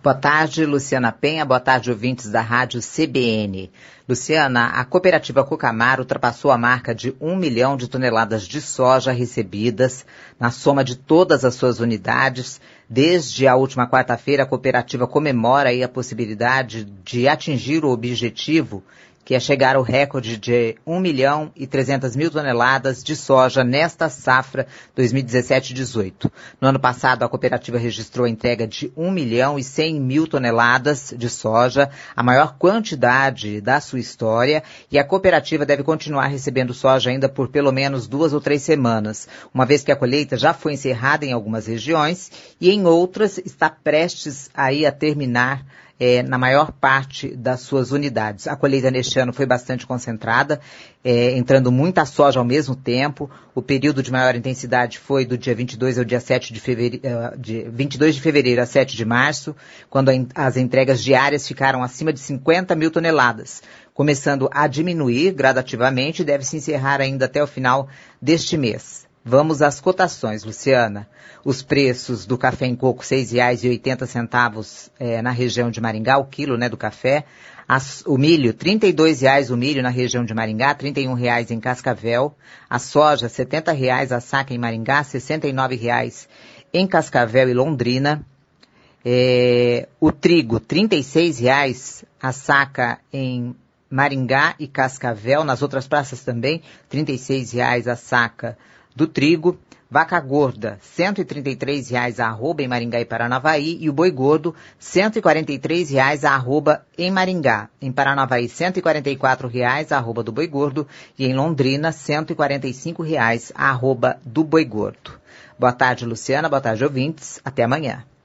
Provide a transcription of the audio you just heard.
Boa tarde, Luciana Penha. Boa tarde, ouvintes da Rádio CBN. Luciana, a cooperativa Cocamar ultrapassou a marca de 1 milhão de toneladas de soja recebidas na soma de todas as suas unidades. Desde a última quarta-feira, a cooperativa comemora aí a possibilidade de atingir o objetivo, que é chegar ao recorde de 1 milhão e 300 mil toneladas de soja nesta safra 2017-18. No ano passado, a cooperativa registrou a entrega de 1 milhão e 100 mil toneladas de soja, a maior quantidade da sua história, e a cooperativa deve continuar recebendo soja ainda por pelo menos 2 ou 3 semanas, uma vez que a colheita já foi encerrada em algumas regiões e em outras está prestes aí a terminar na maior parte das suas unidades. A colheita neste ano foi bastante concentrada, entrando muita soja ao mesmo tempo. O período de maior intensidade foi do dia 22 ao dia 7 de fevereiro, 22 de fevereiro a 7 de março, quando as entregas diárias ficaram acima de 50 mil toneladas, começando a diminuir gradativamente e deve se encerrar ainda até o final deste mês. Vamos às cotações, Luciana. Os preços do café em coco, R$ 6,80 na região de Maringá, o quilo, do café. O milho, R$ 32,00 o milho na região de Maringá, R$ 31,00 em Cascavel. A soja, R$ 70,00 a saca em Maringá, R$ 69,00 em Cascavel e Londrina. O trigo, R$ 36,00 a saca em Maringá e Cascavel. Nas outras praças também, R$ 36,00 a saca do trigo. Vaca gorda, R$ 133,00 a arroba em Maringá e Paranavaí, e o boi gordo, R$ 143,00 a arroba em Maringá. Em Paranavaí, R$ 144,00 a arroba do boi gordo, e em Londrina, R$ 145,00 a arroba do boi gordo. Boa tarde, Luciana. Boa tarde, ouvintes. Até amanhã.